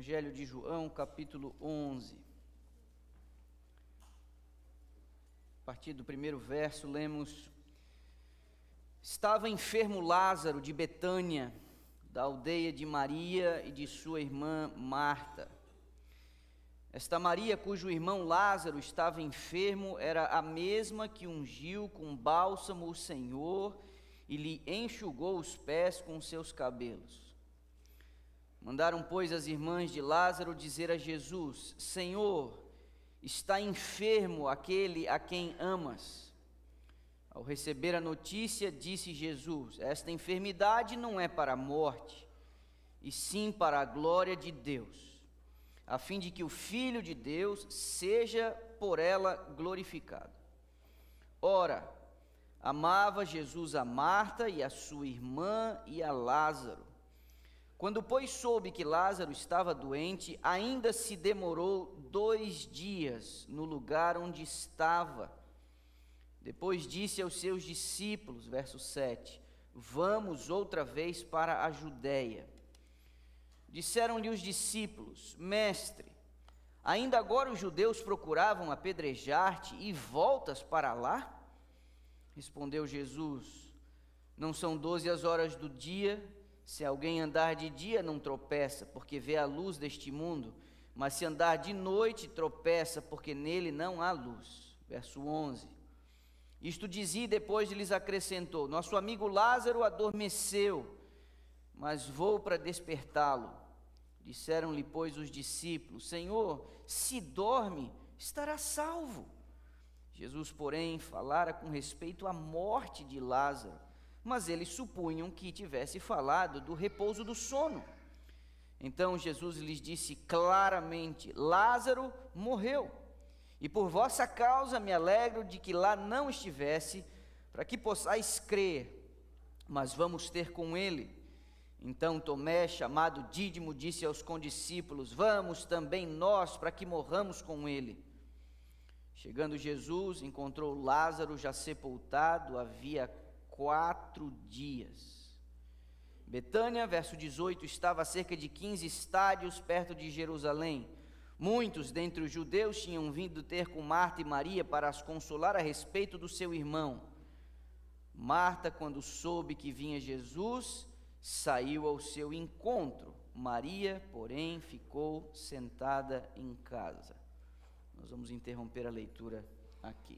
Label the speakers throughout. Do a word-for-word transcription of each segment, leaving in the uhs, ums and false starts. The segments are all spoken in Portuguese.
Speaker 1: Evangelho de João, capítulo onze. A partir do primeiro verso, lemos: Estava enfermo Lázaro de Betânia, da aldeia de Maria e de sua irmã Marta. Esta Maria, cujo irmão Lázaro estava enfermo, era a mesma que ungiu com bálsamo o Senhor e lhe enxugou os pés com seus cabelos. Mandaram, pois, as irmãs de Lázaro dizer a Jesus: Senhor, está enfermo aquele a quem amas. Ao receber a notícia, disse Jesus: Esta enfermidade não é para a morte, e sim para a glória de Deus, a fim de que o Filho de Deus seja por ela glorificado. Ora, amava Jesus a Marta e a sua irmã e a Lázaro. Quando, pois, soube que Lázaro estava doente, ainda se demorou dois dias no lugar onde estava. Depois disse aos seus discípulos, verso sete, Vamos outra vez para a Judéia. Disseram-lhe os discípulos: Mestre, ainda agora os judeus procuravam apedrejar-te e voltas para lá? Respondeu Jesus: Não são doze as horas do dia? Se alguém andar de dia não tropeça, porque vê a luz deste mundo, mas se andar de noite tropeça, porque nele não há luz. Verso onze. Isto dizia e depois lhes acrescentou: Nosso amigo Lázaro adormeceu, mas vou para despertá-lo. Disseram-lhe, pois, os discípulos: Senhor, se dorme, estará salvo. Jesus, porém, falara com respeito à morte de Lázaro, mas eles supunham que tivesse falado do repouso do sono. Então Jesus lhes disse claramente: Lázaro morreu, e por vossa causa me alegro de que lá não estivesse, para que possais crer, mas vamos ter com ele. Então Tomé, chamado Dídimo, disse aos condiscípulos: Vamos também nós, para que morramos com ele. Chegando Jesus, encontrou Lázaro já sepultado, havia quatro dias. Betânia, verso dezoito, estava a cerca de quinze estádios perto de Jerusalém. Muitos dentre os judeus tinham vindo ter com Marta e Maria para as consolar a respeito do seu irmão. Marta, quando soube que vinha Jesus, saiu ao seu encontro. Maria, porém, ficou sentada em casa. Nós vamos interromper a leitura aqui.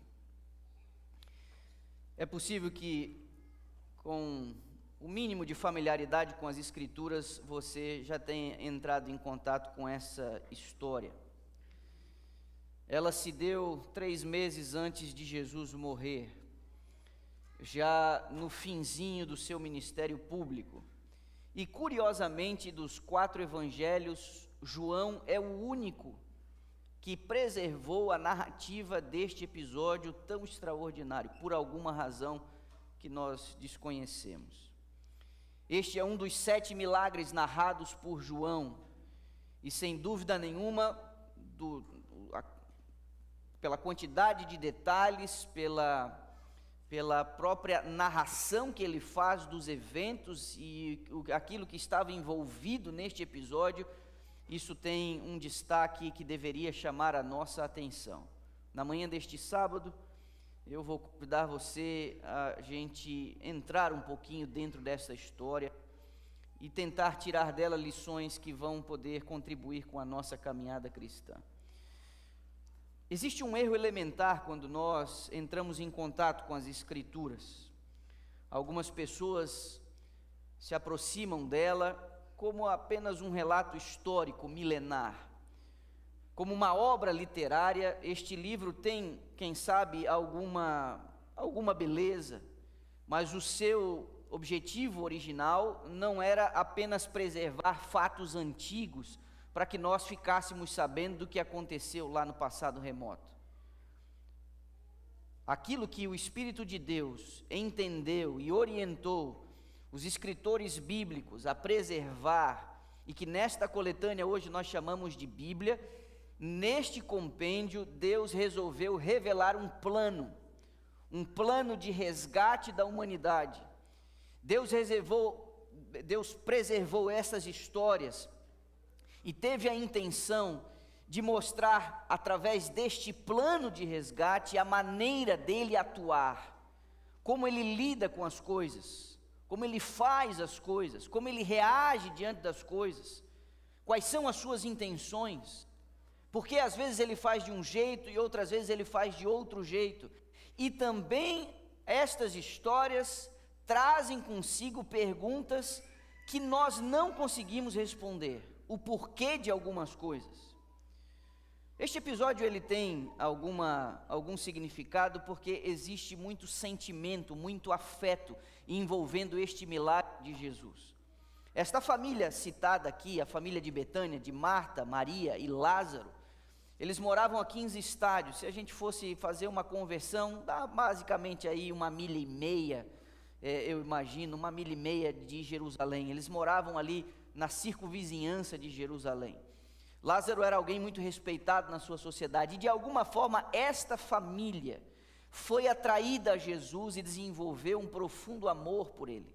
Speaker 1: É possível que, com o mínimo de familiaridade com as Escrituras, você já tenha entrado em contato com essa história. Ela se deu três meses antes de Jesus morrer, já no finzinho do seu ministério público. E, curiosamente, dos quatro evangelhos, João é o único que preservou a narrativa deste episódio tão extraordinário, por alguma razão que nós desconhecemos. Este é um dos sete milagres narrados por João, e sem dúvida nenhuma, do, a, pela quantidade de detalhes, pela, pela própria narração que ele faz dos eventos e o, aquilo que estava envolvido neste episódio, isso tem um destaque que deveria chamar a nossa atenção. Na manhã deste sábado, eu vou convidar você a gente entrar um pouquinho dentro dessa história e tentar tirar dela lições que vão poder contribuir com a nossa caminhada cristã. Existe um erro elementar quando nós entramos em contato com as Escrituras. Algumas pessoas se aproximam dela como apenas um relato histórico milenar. Como uma obra literária, este livro tem, quem sabe, alguma, alguma beleza, mas o seu objetivo original não era apenas preservar fatos antigos para que nós ficássemos sabendo do que aconteceu lá no passado remoto. Aquilo que o Espírito de Deus entendeu e orientou os escritores bíblicos a preservar, e que nesta coletânea hoje nós chamamos de Bíblia, neste compêndio Deus resolveu revelar um plano, um plano de resgate da humanidade. Deus reservou, Deus preservou essas histórias e teve a intenção de mostrar, através deste plano de resgate, a maneira dele atuar, como ele lida com as coisas, como ele faz as coisas, como ele reage diante das coisas, quais são as suas intenções, porque às vezes ele faz de um jeito e outras vezes ele faz de outro jeito, e também estas histórias trazem consigo perguntas que nós não conseguimos responder, o porquê de algumas coisas. Este episódio ele tem alguma, algum significado porque existe muito sentimento, muito afeto envolvendo este milagre de Jesus. Esta família citada aqui, a família de Betânia, de Marta, Maria e Lázaro, eles moravam a quinze estádios. Se a gente fosse fazer uma conversão, dá basicamente aí uma milha e meia, é, eu imagino, uma milha e meia de Jerusalém. Eles moravam ali na circunvizinhança de Jerusalém. Lázaro era alguém muito respeitado na sua sociedade, e de alguma forma esta família foi atraída a Jesus e desenvolveu um profundo amor por ele.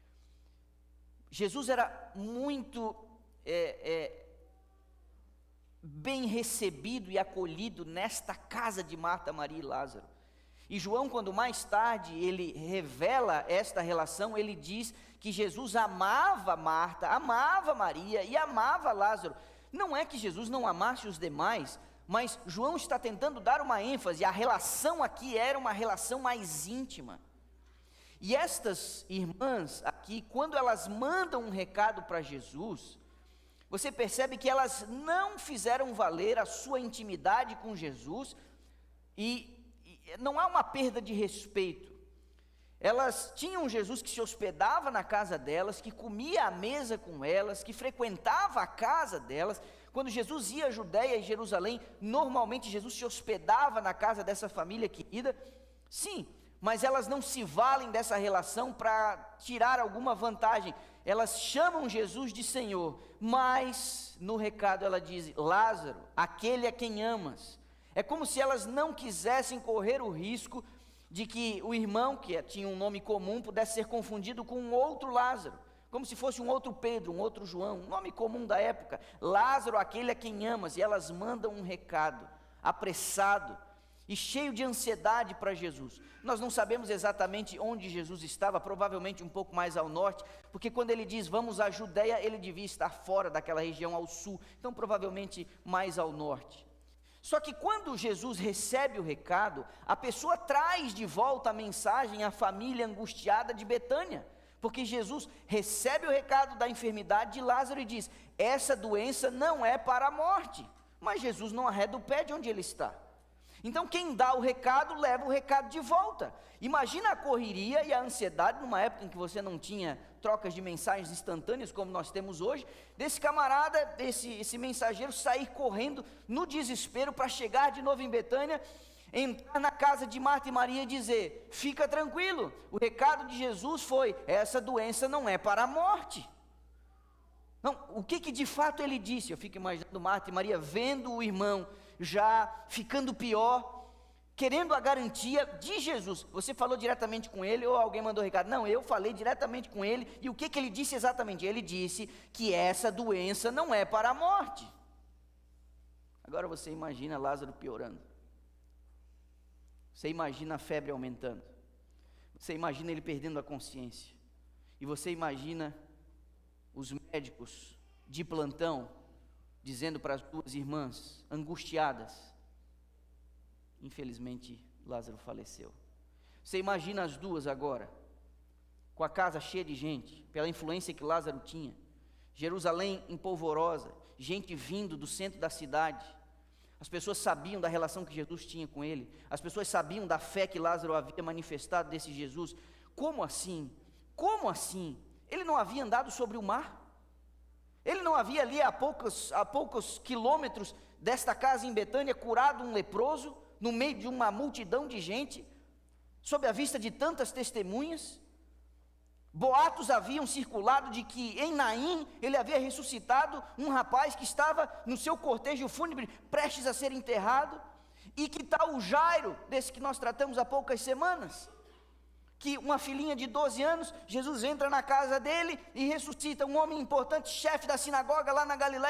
Speaker 1: Jesus era muito é, é, bem recebido e acolhido nesta casa de Marta, Maria e Lázaro. E João, quando mais tarde ele revela esta relação, ele diz que Jesus amava Marta, amava Maria e amava Lázaro. Não é que Jesus não amasse os demais, mas João está tentando dar uma ênfase, a relação aqui era uma relação mais íntima. E estas irmãs aqui, quando elas mandam um recado para Jesus, você percebe que elas não fizeram valer a sua intimidade com Jesus, e, e não há uma perda de respeito. Elas tinham Jesus que se hospedava na casa delas, que comia à mesa com elas, que frequentava a casa delas. Quando Jesus ia a Judeia e Jerusalém, normalmente Jesus se hospedava na casa dessa família querida. Sim, mas elas não se valem dessa relação para tirar alguma vantagem. Elas chamam Jesus de Senhor, mas no recado ela diz: Lázaro, aquele a quem amas. É como se elas não quisessem correr o risco de que o irmão, que tinha um nome comum, pudesse ser confundido com um outro Lázaro, como se fosse um outro Pedro, um outro João, um nome comum da época. Lázaro, aquele a quem amas. E elas mandam um recado apressado e cheio de ansiedade para Jesus. Nós não sabemos exatamente onde Jesus estava, provavelmente um pouco mais ao norte, porque quando ele diz vamos à Judeia, ele devia estar fora daquela região ao sul, então provavelmente mais ao norte. Só que quando Jesus recebe o recado, a pessoa traz de volta a mensagem à família angustiada de Betânia, porque Jesus recebe o recado da enfermidade de Lázaro e diz: essa doença não é para a morte, mas Jesus não arreda o pé de onde ele está. Então quem dá o recado, leva o recado de volta. Imagina a correria e a ansiedade, numa época em que você não tinha trocas de mensagens instantâneas, como nós temos hoje, desse camarada, desse esse mensageiro sair correndo no desespero para chegar de novo em Betânia, entrar na casa de Marta e Maria e dizer: fica tranquilo, o recado de Jesus foi: essa doença não é para a morte. Não, o que que de fato ele disse? Eu fico imaginando Marta e Maria vendo o irmão já ficando pior, querendo a garantia de Jesus. Você falou diretamente com ele ou alguém mandou recado? Não, eu falei diretamente com ele. E o que que ele disse exatamente? Ele disse que essa doença não é para a morte. Agora você imagina Lázaro piorando. Você imagina a febre aumentando. Você imagina ele perdendo a consciência. E você imagina os médicos de plantão dizendo para as duas irmãs, angustiadas: infelizmente Lázaro faleceu. Você imagina as duas agora, com a casa cheia de gente, pela influência que Lázaro tinha, Jerusalém empolvorosa, gente vindo do centro da cidade. As pessoas sabiam da relação que Jesus tinha com ele, as pessoas sabiam da fé que Lázaro havia manifestado desse Jesus. Como assim? Como assim? Ele não havia andado sobre o mar? Ele não havia ali a poucos, a poucos quilômetros desta casa em Betânia curado um leproso, no meio de uma multidão de gente, sob a vista de tantas testemunhas? Boatos haviam circulado de que em Naim ele havia ressuscitado um rapaz que estava no seu cortejo fúnebre, prestes a ser enterrado. E que tal o Jairo, desse que nós tratamos há poucas semanas? Que uma filhinha de doze anos, Jesus entra na casa dele e ressuscita um homem importante, chefe da sinagoga lá na Galileia.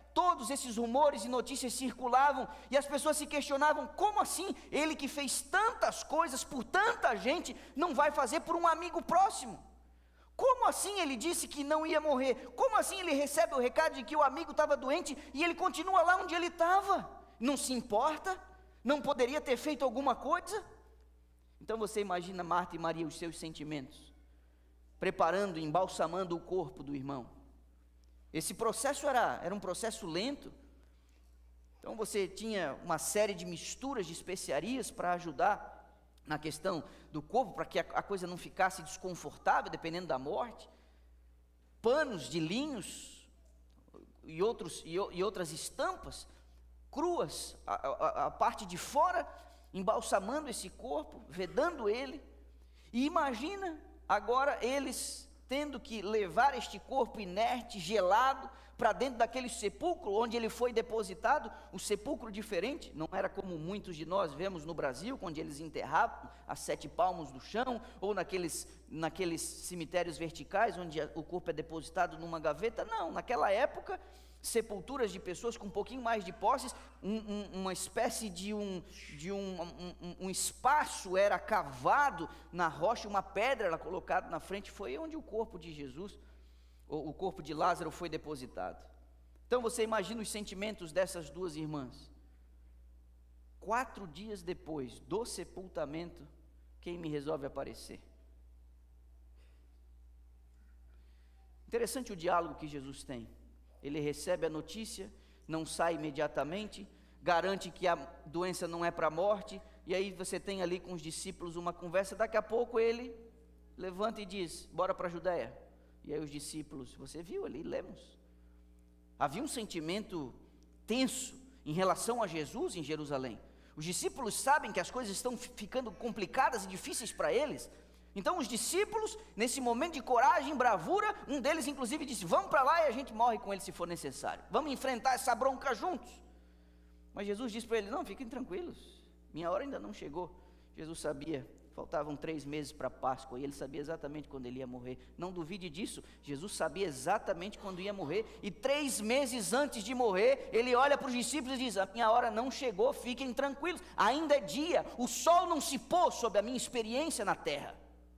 Speaker 1: todos esses rumores e notícias circulavam, e as pessoas se questionavam: como assim ele que fez tantas coisas por tanta gente, não vai fazer por um amigo próximo? Como assim ele disse que não ia morrer? Como assim ele recebe o recado de que o amigo estava doente, e ele continua lá onde ele estava? Não se importa? Não poderia ter feito alguma coisa? Então você imagina Marta e Maria, os seus sentimentos, preparando, embalsamando o corpo do irmão. Esse processo era, era um processo lento. Então você tinha uma série de misturas de especiarias para ajudar na questão do corpo, para que a, a coisa não ficasse desconfortável, dependendo da morte. Panos de linhos e, outros, e, e outras estampas cruas, a, a, a parte de fora, embalsamando esse corpo, vedando ele. E imagina agora eles tendo que levar este corpo inerte, gelado, para dentro daquele sepulcro onde ele foi depositado, um sepulcro diferente. Não era como muitos de nós vemos no Brasil, onde eles enterravam a sete palmos do chão, ou naqueles, naqueles cemitérios verticais, onde o corpo é depositado numa gaveta. Não, naquela época, sepulturas de pessoas com um pouquinho mais de posses, um, um, uma espécie de, um, de um, um, um espaço era cavado na rocha, uma pedra era colocada na frente. Foi onde o corpo de Jesus, o corpo de Lázaro, foi depositado. Então você imagina os sentimentos dessas duas irmãs. Quatro dias depois do sepultamento, quem me resolve aparecer? Interessante o diálogo que Jesus tem. Ele recebe a notícia, não sai imediatamente, garante que a doença não é para a morte, e aí você tem ali com os discípulos uma conversa. Daqui a pouco ele levanta e diz: bora para a Judéia. E aí os discípulos, você viu ali, lemos, havia um sentimento tenso em relação a Jesus em Jerusalém. Os discípulos sabem que as coisas estão ficando complicadas e difíceis para eles. Então os discípulos, nesse momento de coragem, bravura, um deles inclusive disse: vamos para lá e a gente morre com ele se for necessário, vamos enfrentar essa bronca juntos. Mas Jesus disse para ele: não, fiquem tranquilos, minha hora ainda não chegou. Jesus sabia, faltavam três meses para a Páscoa, e ele sabia exatamente quando ele ia morrer. Não duvide disso, Jesus sabia exatamente quando ia morrer, e três meses antes de morrer, ele olha para os discípulos e diz: a minha hora não chegou, fiquem tranquilos, ainda é dia, o sol não se pôs sobre a minha experiência na terra.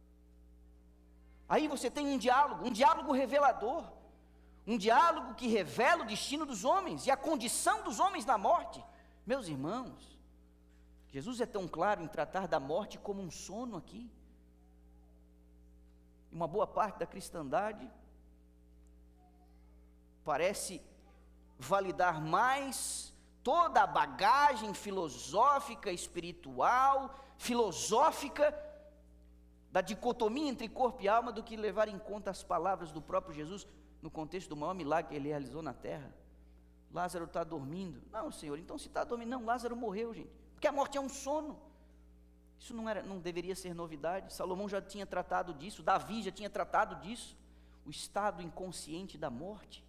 Speaker 1: Aí você tem um diálogo, um diálogo revelador, um diálogo que revela o destino dos homens, e a condição dos homens na morte. Meus irmãos, Jesus é tão claro em tratar da morte como um sono aqui. Uma boa parte da cristandade parece validar mais toda a bagagem filosófica, espiritual, filosófica, da dicotomia entre corpo e alma, do que levar em conta as palavras do próprio Jesus, no contexto do maior milagre que ele realizou na terra. Lázaro está dormindo. Não, Senhor, então se está dormindo, não, Lázaro morreu, gente. Porque a morte é um sono. Isso não, era, não deveria ser novidade. Salomão já tinha tratado disso, Davi já tinha tratado disso, o estado inconsciente da morte.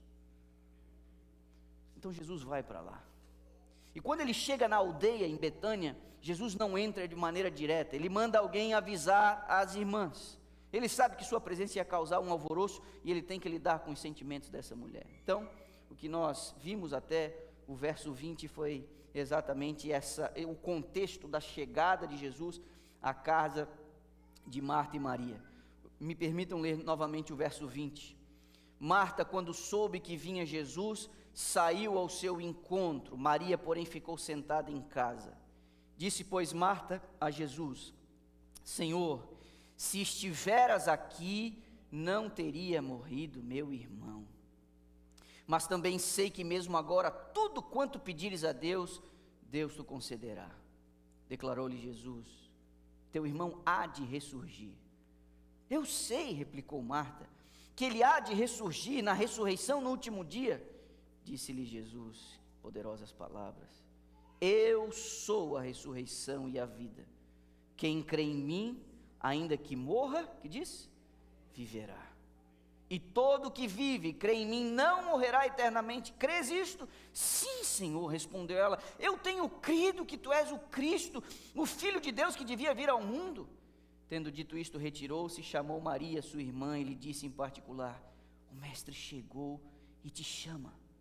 Speaker 1: Então Jesus vai para lá. E quando ele chega na aldeia em Betânia, Jesus não entra de maneira direta, ele manda alguém avisar as irmãs. Ele sabe que sua presença ia causar um alvoroço, e ele tem que lidar com os sentimentos dessa mulher. Então, o que nós vimos até o verso vinte foi exatamente essa, o contexto da chegada de Jesus à casa de Marta e Maria. Me permitam ler novamente o verso vinte. Marta, quando soube que vinha Jesus, saiu ao seu encontro. Maria, porém, ficou sentada em casa. Disse, pois, Marta a Jesus: Senhor, se estiveras aqui, não teria morrido meu irmão. Mas também sei que mesmo agora, tudo quanto pedires a Deus, Deus te concederá. Declarou-lhe Jesus: teu irmão há de ressurgir. Eu sei, replicou Marta, que ele há de ressurgir na ressurreição no último dia. Disse-lhe Jesus, poderosas palavras: eu sou a ressurreição e a vida. Quem crê em mim, ainda que morra, que diz? Viverá. E todo que vive e crê em mim não morrerá eternamente. Crês isto? Sim, Senhor, respondeu ela. Eu tenho crido que tu és o Cristo, o Filho de Deus que devia vir ao mundo. Tendo dito isto, retirou-se, chamou Maria, sua irmã, e lhe disse em particular: o mestre chegou e te chama.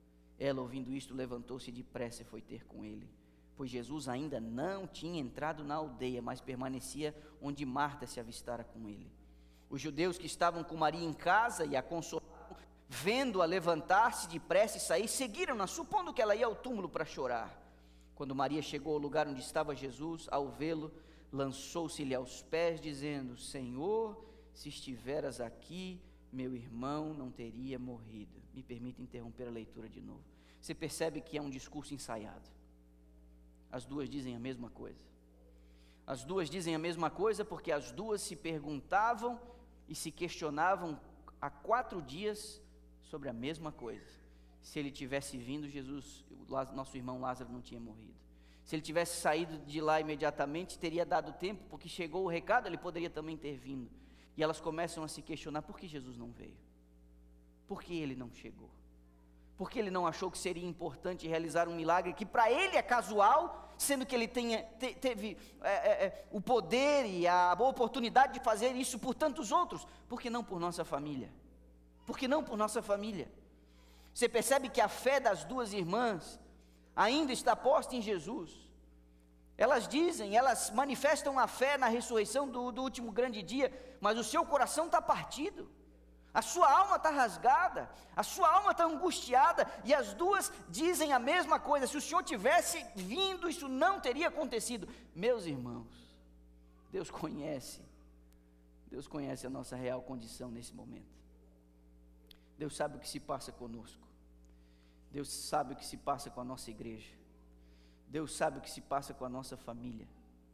Speaker 1: Ela, ouvindo isto, levantou-se depressa e foi ter com ele, pois Jesus ainda não tinha entrado na aldeia, mas permanecia onde Marta se avistara com ele. Os judeus que estavam com Maria em casa e a consolavam, vendo-a levantar-se depressa e sair, seguiram-na, supondo que ela ia ao túmulo para chorar. Quando Maria chegou ao lugar onde estava Jesus, ao vê-lo, lançou-se-lhe aos pés, dizendo: Senhor, se estiveras aqui, meu irmão não teria morrido. Me permita interromper a leitura de novo. Você percebe que é um discurso ensaiado. As duas dizem a mesma coisa. As duas dizem a mesma coisa porque as duas se perguntavam e se questionavam há quatro dias sobre a mesma coisa. Se ele tivesse vindo, Jesus, nosso irmão Lázaro não tinha morrido. Se ele tivesse saído de lá imediatamente, teria dado tempo, porque chegou o recado, ele poderia também ter vindo. E elas começam a se questionar: por que Jesus não veio? Por que ele não chegou? Por que ele não achou que seria importante realizar um milagre que para ele é casual, sendo que ele tenha, te, teve é, é, o poder e a boa oportunidade de fazer isso por tantos outros? Por que não por nossa família? Por que não por nossa família? Você percebe que a fé das duas irmãs ainda está posta em Jesus. Elas dizem, elas manifestam a fé na ressurreição do, do último grande dia, mas o seu coração está partido, a sua alma está rasgada, a sua alma está angustiada, e as duas dizem a mesma coisa: se o Senhor tivesse vindo, isso não teria acontecido. Meus irmãos, Deus conhece, Deus conhece a nossa real condição nesse momento. Deus sabe o que se passa conosco. Deus sabe o que se passa com a nossa igreja. Deus sabe o que se passa com a nossa família.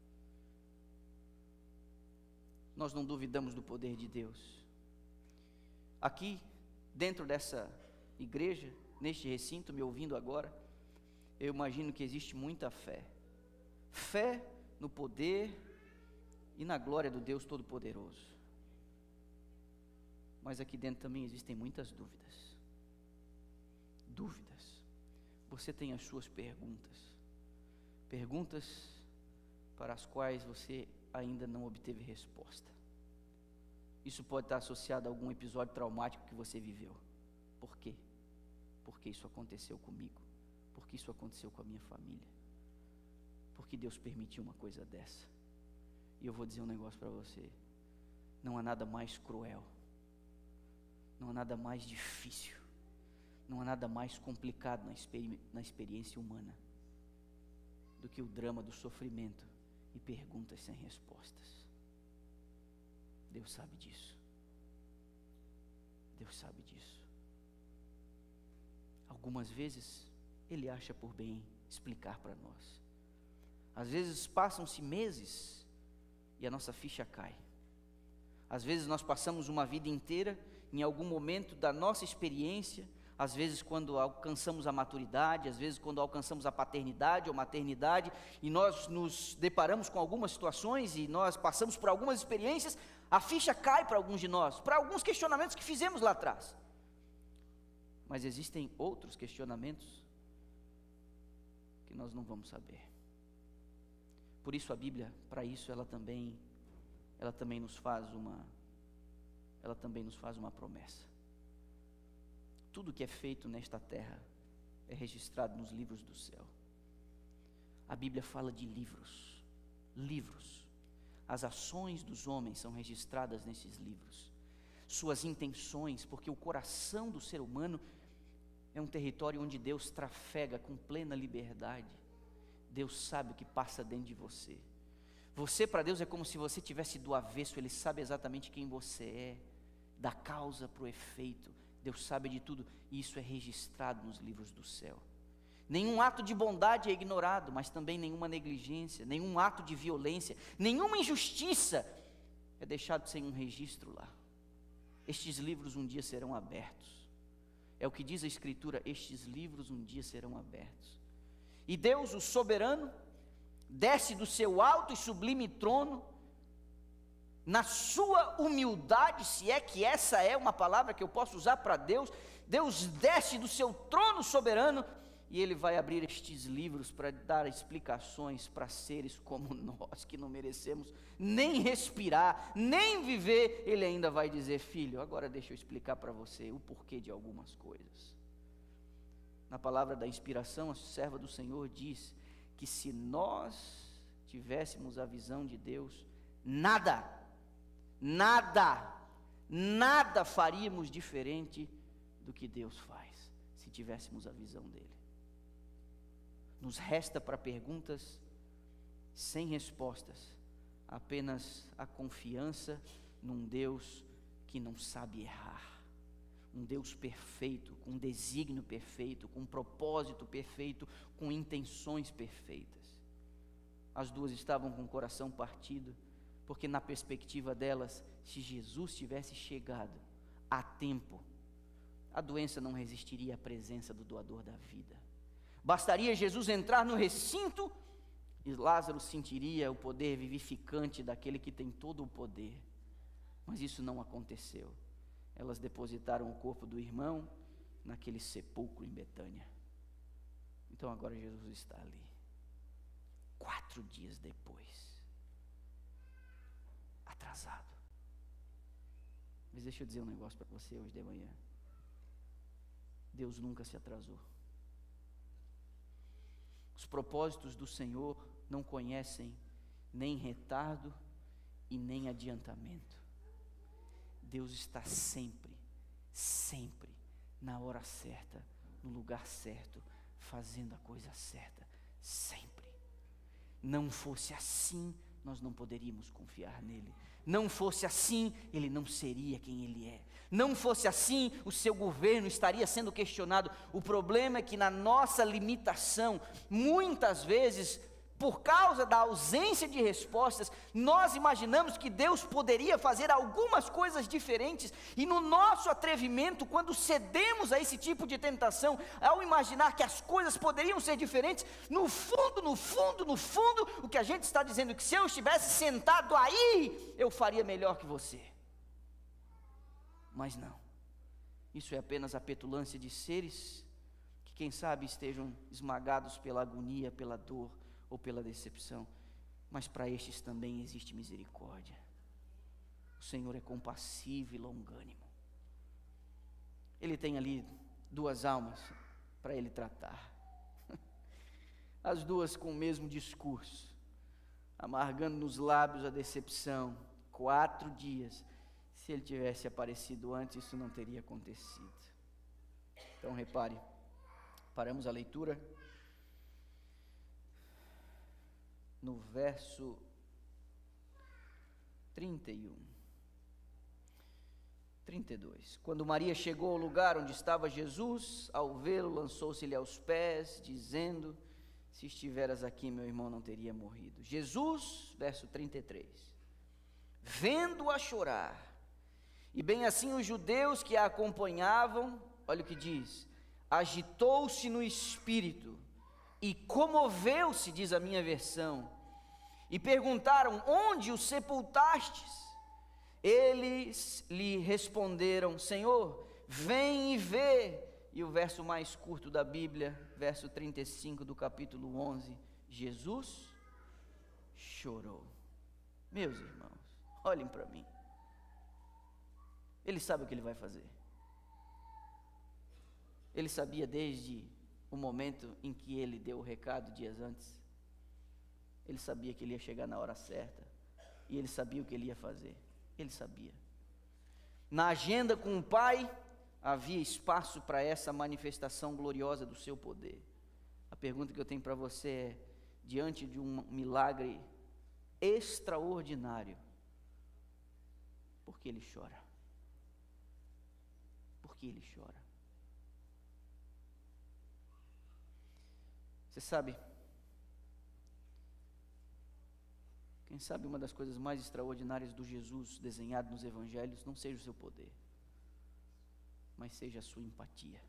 Speaker 1: Nós não duvidamos do poder de Deus. Aqui, dentro dessa igreja, neste recinto, me ouvindo agora, eu imagino que existe muita fé. Fé no poder e na glória do Deus Todo-Poderoso. Mas aqui dentro também existem muitas dúvidas. Dúvidas. Você tem as suas perguntas. Perguntas para as quais você ainda não obteve resposta. Isso pode estar associado a algum episódio traumático que você viveu. Por quê? Porque isso aconteceu comigo. Porque isso aconteceu com a minha família. Porque Deus permitiu uma coisa dessa. E eu vou dizer um negócio para você. Não há nada mais cruel. Não há nada mais difícil. Não há nada mais complicado na, experi- na experiência humana do que o drama do sofrimento e perguntas sem respostas. Deus sabe disso. Deus sabe disso. Algumas vezes Ele acha por bem explicar para nós. Às vezes passam-se meses e a nossa ficha cai. Às vezes nós passamos uma vida inteira, em algum momento da nossa experiência, às vezes quando alcançamos a maturidade, às vezes quando alcançamos a paternidade ou maternidade, e nós nos deparamos com algumas situações e nós passamos por algumas experiências, a ficha cai para alguns de nós, para alguns questionamentos que fizemos lá atrás. Mas existem outros questionamentos que nós não vamos saber. Por isso a Bíblia, para isso ela também, ela também nos faz uma, ela também nos faz uma promessa. Tudo que é feito nesta terra é registrado nos livros do céu. A Bíblia fala de livros, livros. As ações dos homens são registradas nesses livros. Suas intenções, porque o coração do ser humano é um território onde Deus trafega com plena liberdade. Deus sabe o que passa dentro de você. Você para Deus é como se você tivesse do avesso. Ele sabe exatamente quem você é, da causa para o efeito. Deus sabe de tudo, e isso é registrado nos livros do céu. Nenhum ato de bondade é ignorado, mas também nenhuma negligência, nenhum ato de violência, nenhuma injustiça é deixado sem um registro lá. Estes livros um dia serão abertos. É o que diz a Escritura: estes livros um dia serão abertos. E Deus, o soberano, desce do seu alto e sublime trono, na sua humildade, se é que essa é uma palavra que eu posso usar para Deus. Deus desce do seu trono soberano e Ele vai abrir estes livros para dar explicações para seres como nós, que não merecemos nem respirar, nem viver. Ele ainda vai dizer: filho, agora deixa eu explicar para você o porquê de algumas coisas. na palavra da inspiração, a serva do Senhor diz que se nós tivéssemos a visão de Deus, nada, nada, nada faríamos diferente do que Deus faz, se tivéssemos a visão dele. Nos resta para perguntas sem respostas, apenas a confiança num Deus que não sabe errar, um Deus perfeito, com um desígnio perfeito, com um propósito perfeito, com intenções perfeitas. As duas estavam com o coração partido, porque na perspectiva delas, se Jesus tivesse chegado a tempo, a doença não resistiria à presença do doador da vida. Bastaria Jesus entrar no recinto e Lázaro sentiria o poder vivificante daquele que tem todo o poder. Mas isso não aconteceu. Elas depositaram o corpo do irmão naquele sepulcro em Betânia. Então agora Jesus está ali. Quatro dias depois. Atrasado. Mas deixa eu dizer um negócio para você hoje de manhã. Deus nunca se atrasou. Os propósitos do Senhor não conhecem nem retardo e nem adiantamento. Deus está sempre, sempre na hora certa, no lugar certo, fazendo a coisa certa, sempre. Não fosse assim, nós não poderíamos confiar nele. Não fosse assim, ele não seria quem ele é. Não fosse assim, o seu governo estaria sendo questionado. O problema é que na nossa limitação, muitas vezes, por causa da ausência de respostas, nós imaginamos que Deus poderia fazer algumas coisas diferentes, e no nosso atrevimento, quando cedemos a esse tipo de tentação, ao imaginar que as coisas poderiam ser diferentes, no fundo, no fundo, no fundo, o que a gente está dizendo é que se eu estivesse sentado aí, eu faria melhor que você. Mas não, isso é apenas a petulância de seres que quem sabe estejam esmagados pela agonia, pela dor, ou pela decepção, mas para estes também existe misericórdia. O Senhor é compassivo e longânimo. Ele tem ali duas almas para ele tratar, as duas com o mesmo discurso, amargando nos lábios a decepção. Quatro dias, se ele tivesse aparecido antes, isso não teria acontecido. Então repare, paramos a leitura no verso trinta e um, trinta e dois. Quando Maria chegou ao lugar onde estava Jesus, ao vê-lo, lançou-se-lhe aos pés, dizendo: se estiveras aqui, meu irmão não teria morrido. Jesus, verso trinta e três, vendo-a chorar, e bem assim os judeus que a acompanhavam, olha o que diz: agitou-se no espírito, e comoveu-se, diz a minha versão, e perguntaram: onde o sepultastes? Eles lhe responderam: Senhor, vem e vê. E o verso mais curto da Bíblia, verso trinta e cinco do capítulo onze, Jesus chorou. Meus irmãos, olhem para mim. Ele sabe o que ele vai fazer. Ele sabia desde o momento em que ele deu o recado dias antes. Ele sabia que ele ia chegar na hora certa, e ele sabia o que ele ia fazer. Ele sabia. Na agenda com o Pai havia espaço para essa manifestação gloriosa do seu poder. A pergunta que eu tenho para você é: diante de um milagre extraordinário, por que ele chora? Por que ele chora? Você sabe, quem sabe uma das coisas mais extraordinárias do Jesus desenhado nos evangelhos não seja o seu poder, mas seja a sua empatia.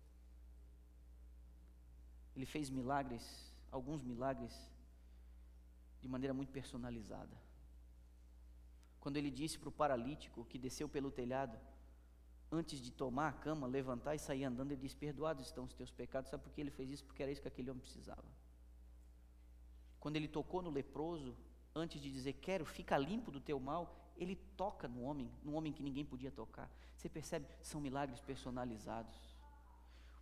Speaker 1: Ele fez milagres, alguns milagres, de maneira muito personalizada. Quando ele disse para o paralítico que desceu pelo telhado, antes de tomar a cama, levantar e sair andando, ele disse: perdoados estão os teus pecados. Sabe por que ele fez isso? Porque era isso que aquele homem precisava. Quando ele tocou no leproso, antes de dizer: quero, fica limpo do teu mal, ele toca no homem, no homem que ninguém podia tocar. Você percebe? São milagres personalizados.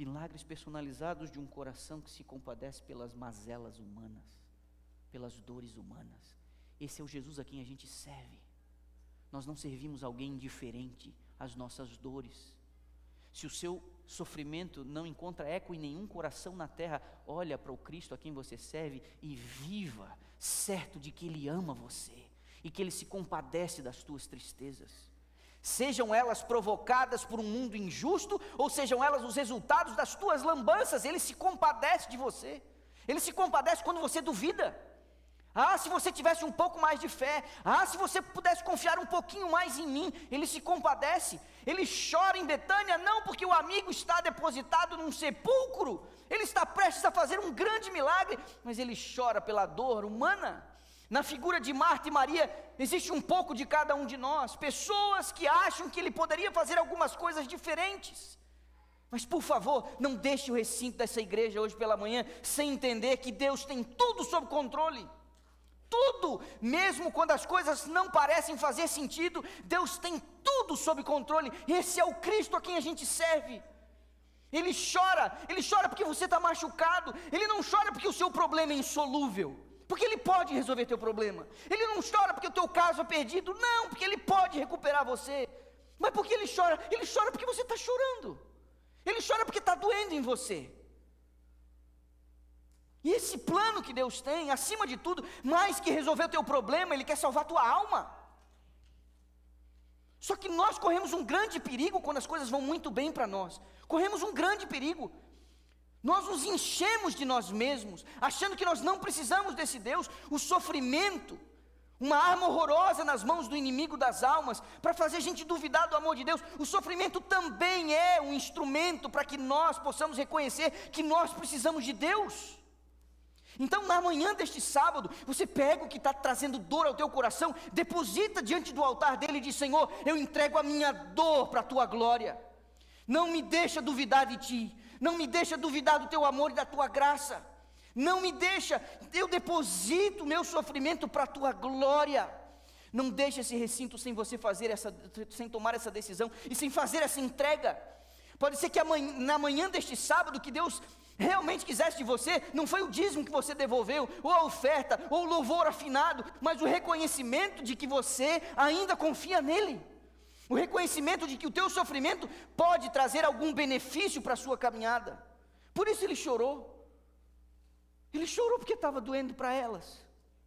Speaker 1: Milagres personalizados de um coração que se compadece pelas mazelas humanas, pelas dores humanas. Esse é o Jesus a quem a gente serve. Nós não servimos alguém indiferente às nossas dores. Se o seu sofrimento não encontra eco em nenhum coração na terra, olha para o Cristo a quem você serve e viva, certo de que Ele ama você e que Ele se compadece das tuas tristezas. Sejam elas provocadas por um mundo injusto, ou sejam elas os resultados das tuas lambanças, Ele se compadece de você. Ele se compadece quando você duvida. Ah, se você tivesse um pouco mais de fé. Ah, se você pudesse confiar um pouquinho mais em mim. Ele se compadece. Ele chora em Betânia, não porque o amigo está depositado num sepulcro. Ele está prestes a fazer um grande milagre, mas ele chora pela dor humana. Na figura de Marta e Maria, existe um pouco de cada um de nós. Pessoas que acham que ele poderia fazer algumas coisas diferentes. Mas por favor, não deixe o recinto dessa igreja hoje pela manhã sem entender que Deus tem tudo sob controle. Tudo, mesmo quando as coisas não parecem fazer sentido, Deus tem tudo sob controle. Esse é o Cristo a quem a gente serve. Ele chora, ele chora porque você está machucado. Ele não chora porque o seu problema é insolúvel, porque Ele pode resolver teu problema. Ele não chora porque o teu caso é perdido, não, porque Ele pode recuperar você. Mas por que Ele chora? Ele chora porque você está chorando. Ele chora porque está doendo em você. E esse plano que Deus tem, acima de tudo, mais que resolver o teu problema, Ele quer salvar a tua alma. Só que nós corremos um grande perigo quando as coisas vão muito bem para nós. Corremos um grande perigo. Nós nos enchemos de nós mesmos, achando que nós não precisamos desse Deus. O sofrimento, uma arma horrorosa nas mãos do inimigo das almas, para fazer a gente duvidar do amor de Deus. O sofrimento também é um instrumento para que nós possamos reconhecer que nós precisamos de Deus. Então, na manhã deste sábado, você pega o que está trazendo dor ao teu coração, deposita diante do altar dele e diz: Senhor, eu entrego a minha dor para a tua glória. Não me deixa duvidar de ti, não me deixa duvidar do teu amor e da tua graça. Não me deixa, eu deposito o meu sofrimento para a tua glória. Não deixa esse recinto sem você fazer essa, sem tomar essa decisão e sem fazer essa entrega. Pode ser que amanhã, na manhã deste sábado, que Deus realmente quisesse de você, não foi o dízimo que você devolveu, ou a oferta, ou o louvor afinado, mas o reconhecimento de que você ainda confia nele, o reconhecimento de que o teu sofrimento pode trazer algum benefício para a sua caminhada. Por isso ele chorou, ele chorou porque estava doendo para elas.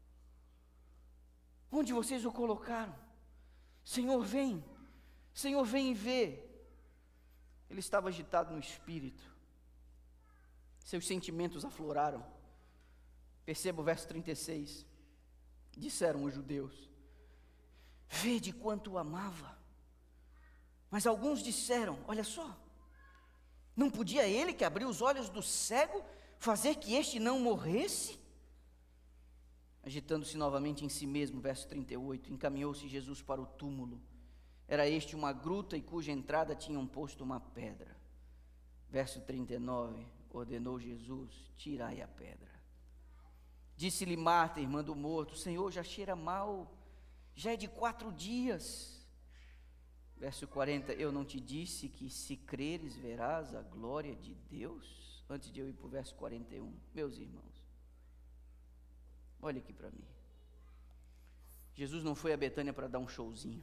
Speaker 1: Onde vocês o colocaram? Senhor, vem, Senhor, vem e vê. Ele estava agitado no espírito, seus sentimentos afloraram. Perceba o verso trinta e seis. Disseram os judeus: vede quanto o amava. Mas alguns disseram: olha só, não podia ele que abriu os olhos do cego fazer que este não morresse? Agitando-se novamente em si mesmo, verso trinta e oito, encaminhou-se Jesus para o túmulo. Era este uma gruta e cuja entrada tinham posto uma pedra. Verso trinta e nove, ordenou Jesus: tirai a pedra. Disse-lhe Marta, irmã do morto: Senhor, já cheira mal, já é de quatro dias. Verso quarenta, eu não te disse que se creres verás a glória de Deus? Antes de eu ir para o verso quarenta e um, meus irmãos, olha aqui para mim. Jesus não foi a Betânia para dar um showzinho.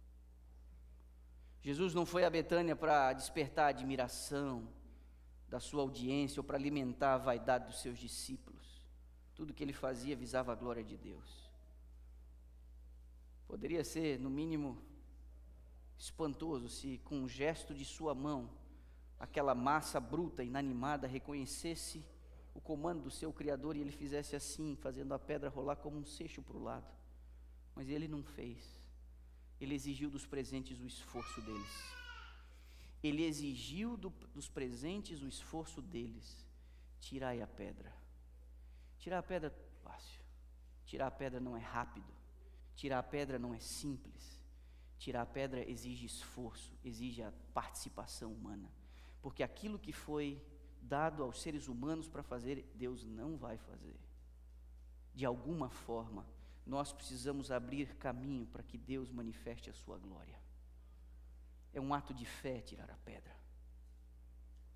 Speaker 1: Jesus não foi a Betânia para despertar a admiração da sua audiência ou para alimentar a vaidade dos seus discípulos. Tudo que ele fazia visava a glória de Deus. Poderia ser, no mínimo, espantoso se com um gesto de sua mão, aquela massa bruta, inanimada, reconhecesse o comando do seu Criador e ele fizesse assim, fazendo a pedra rolar como um seixo para o lado. Mas ele não fez. Ele exigiu dos presentes o esforço deles. Ele exigiu do, dos presentes o esforço deles. Tirai a pedra. Tirar a pedra é fácil. Tirar a pedra não é rápido. Tirar a pedra não é simples. Tirar a pedra exige esforço, exige a participação humana. Porque aquilo que foi dado aos seres humanos para fazer, Deus não vai fazer. De alguma forma, nós precisamos abrir caminho para que Deus manifeste a sua glória. É um ato de fé tirar a pedra.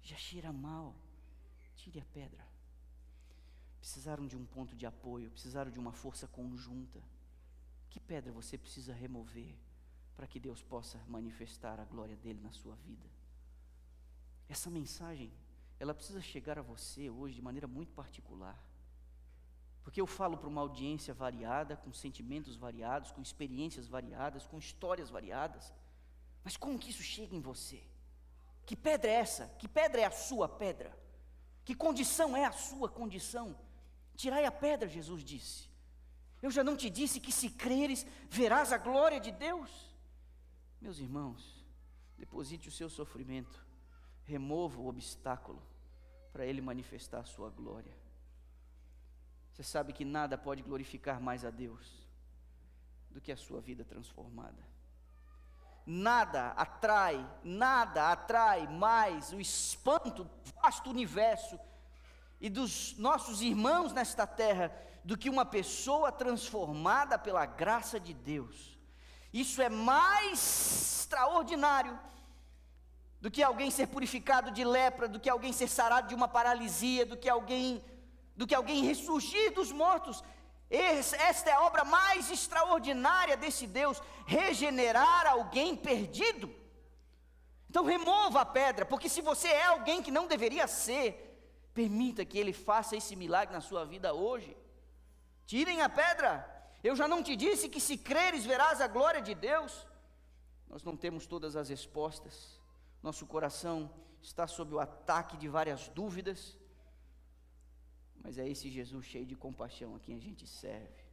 Speaker 1: já cheira mal, tire a pedra. Precisaram de um ponto de apoio, precisaram de uma força conjunta. Que pedra você precisa remover para que Deus possa manifestar a glória dele na sua vida? Essa mensagem, ela precisa chegar a você hoje de maneira muito particular. Porque eu falo para uma audiência variada, com sentimentos variados, com experiências variadas, com histórias variadas. Mas como que isso chega em você? Que pedra é essa? Que pedra é a sua pedra? Que condição é a sua condição? Tirai a pedra, Jesus disse. Eu já não te disse que se creres, verás a glória de Deus? Meus irmãos, deposite o seu sofrimento, remova o obstáculo, para Ele manifestar a sua glória. Você sabe que nada pode glorificar mais a Deus do que a sua vida transformada. Nada atrai, nada atrai mais o espanto do vasto universo e dos nossos irmãos nesta terra do que uma pessoa transformada pela graça de Deus. Isso é mais extraordinário do que alguém ser purificado de lepra, do que alguém ser sarado de uma paralisia, do que alguém, do que alguém ressurgir dos mortos. Esta é a obra mais extraordinária desse Deus, regenerar alguém perdido. Então remova a pedra, porque se você é alguém que não deveria ser, permita que Ele faça esse milagre na sua vida hoje. Tirem a pedra. Eu já não te disse que se creres verás a glória de Deus? Nós não temos todas as respostas, nosso coração está sob o ataque de várias dúvidas, mas é esse Jesus cheio de compaixão a quem a gente serve.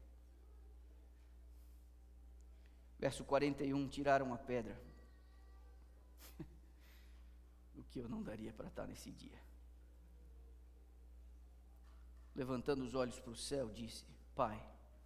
Speaker 1: Verso quarenta e um, tiraram a pedra. O que eu não daria para estar nesse dia. Levantando os olhos para o céu, disse: Pai,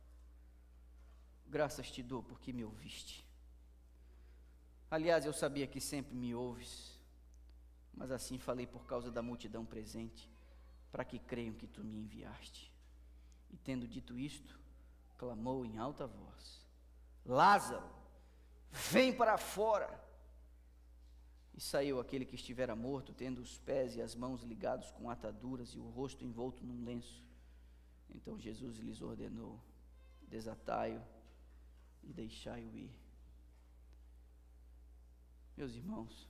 Speaker 1: graças te dou porque me ouviste. Aliás, eu sabia que sempre me ouves, mas assim falei por causa da multidão presente, para que creiam que tu me enviaste. E tendo dito isto, clamou em alta voz: Lázaro, vem para fora. E saiu aquele que estivera morto, tendo os pés e as mãos ligados com ataduras e o rosto envolto num lenço. Então Jesus lhes ordenou: desatai-o e deixai-o ir. Meus irmãos,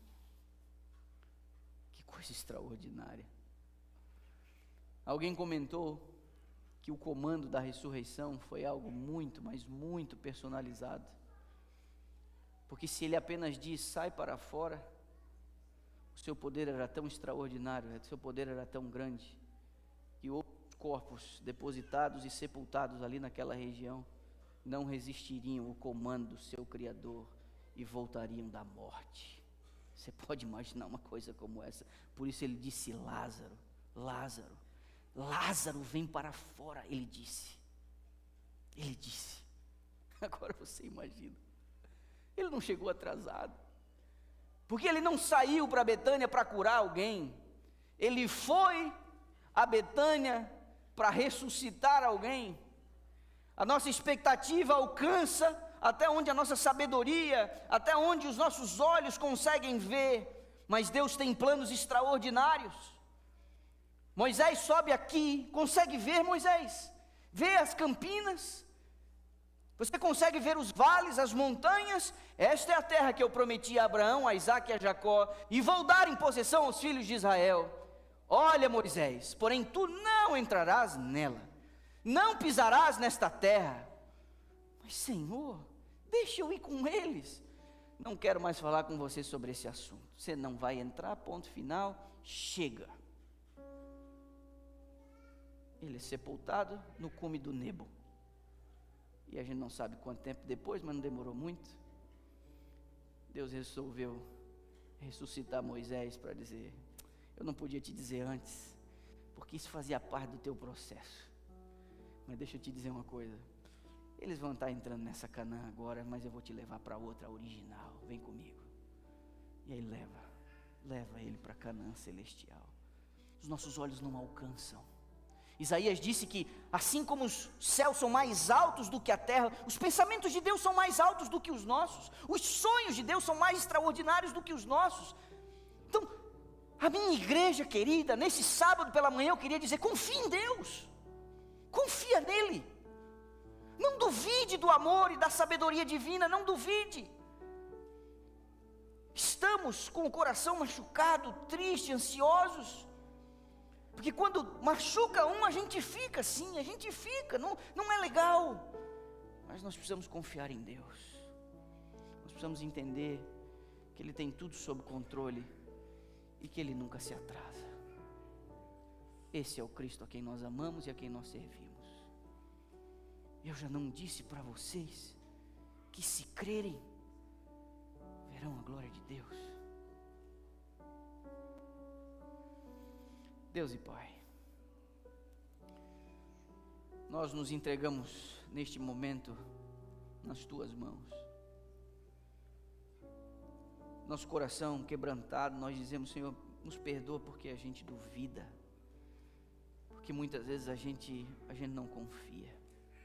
Speaker 1: que coisa extraordinária. Alguém comentou que o comando da ressurreição foi algo muito, mas muito personalizado. Porque se ele apenas diz, sai para fora, o seu poder era tão extraordinário, o seu poder era tão grande, que outros corpos depositados e sepultados ali naquela região não resistiriam ao comando do seu Criador e voltariam da morte. Você pode imaginar uma coisa como essa? Por isso ele disse: Lázaro, Lázaro, Lázaro, vem para fora. Ele disse, ele disse. Agora você imagina, ele não chegou atrasado, porque ele não saiu para Betânia para curar alguém, ele foi a Betânia para ressuscitar alguém. A nossa expectativa alcança até onde a nossa sabedoria, até onde os nossos olhos conseguem ver, mas Deus tem planos extraordinários. Moisés sobe aqui, consegue ver, Moisés? Vê as campinas? Você consegue ver os vales, as montanhas? Esta é a terra que eu prometi a Abraão, a Isaque e a Jacó, e vou dar em possessão aos filhos de Israel. Olha, Moisés, porém tu não entrarás nela, não pisarás nesta terra. Mas Senhor, deixa eu ir com eles. Não quero mais falar com você sobre esse assunto. Você não vai entrar, ponto final, chega. Ele é sepultado no cume do Nebo. E a gente não sabe quanto tempo depois, mas não demorou muito. Deus resolveu ressuscitar Moisés para dizer: eu não podia te dizer antes, porque isso fazia parte do teu processo. Mas deixa eu te dizer uma coisa. Eles vão estar entrando nessa Canaã agora, mas eu vou te levar para outra original. Vem comigo. E aí leva, leva ele para Canaã celestial. Os nossos olhos não alcançam. Isaías disse que assim como os céus são mais altos do que a terra, os pensamentos de Deus são mais altos do que os nossos. Os sonhos de Deus são mais extraordinários do que os nossos. Então, A minha igreja querida, nesse sábado pela manhã eu queria dizer: confie em Deus, confia nele, não duvide do amor e da sabedoria divina, não duvide. Estamos com o coração machucado, triste, ansiosos, porque quando machuca um, a gente fica assim, a gente fica, não, não é legal, mas nós precisamos confiar em Deus, nós precisamos entender que Ele tem tudo sob controle, e que Ele nunca se atrasa. Esse é o Cristo a quem nós amamos e a quem nós servimos. Eu já não disse para vocês que, se crerem, verão a glória de Deus. Deus e Pai, nós nos entregamos neste momento nas Tuas mãos. Nosso coração quebrantado, nós dizemos: Senhor, nos perdoa porque a gente duvida, porque muitas vezes a gente, a gente não confia.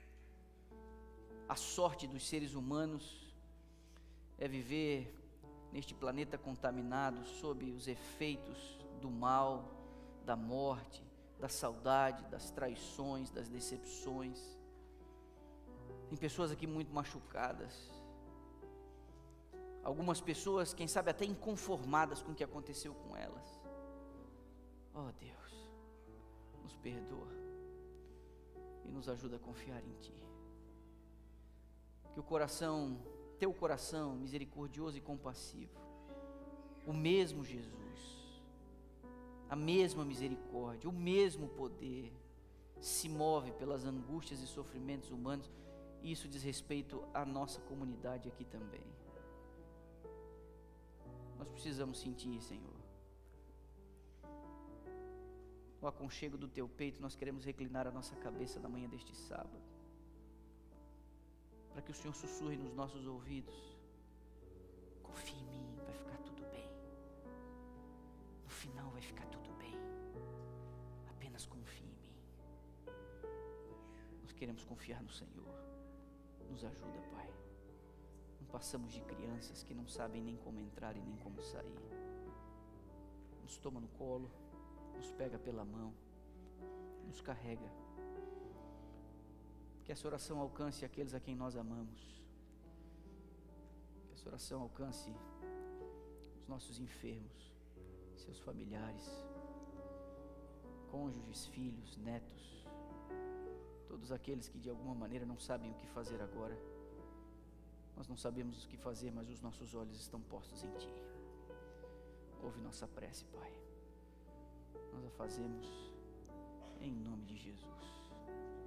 Speaker 1: A sorte dos seres humanos é viver neste planeta contaminado, sob os efeitos do mal, da morte, da saudade, das traições, das decepções. Tem pessoas aqui muito machucadas, algumas pessoas, quem sabe até inconformadas com o que aconteceu com elas. Oh Deus, nos perdoa e nos ajuda a confiar em Ti. Que o coração, Teu coração misericordioso e compassivo, o mesmo Jesus, a mesma misericórdia, o mesmo poder, se move pelas angústias e sofrimentos humanos, e isso diz respeito à nossa comunidade aqui também. Nós precisamos sentir, Senhor, no aconchego do Teu peito. Nós queremos reclinar a nossa cabeça na manhã deste sábado, para que o Senhor sussurre nos nossos ouvidos: confie em mim, vai ficar tudo bem, no final vai ficar tudo bem, apenas confie em mim. Nós queremos confiar no Senhor, nos ajuda, Pai. Não passamos de crianças que não sabem nem como entrar e nem como sair. Nos toma no colo, nos pega pela mão, nos carrega. Que essa oração alcance aqueles a quem nós amamos. Que essa oração alcance os nossos enfermos, seus familiares, cônjuges, filhos, netos, todos aqueles que de alguma maneira não sabem o que fazer agora. Nós não sabemos o que fazer, mas os nossos olhos estão postos em Ti. Ouve nossa prece, Pai. Nós a fazemos em nome de Jesus.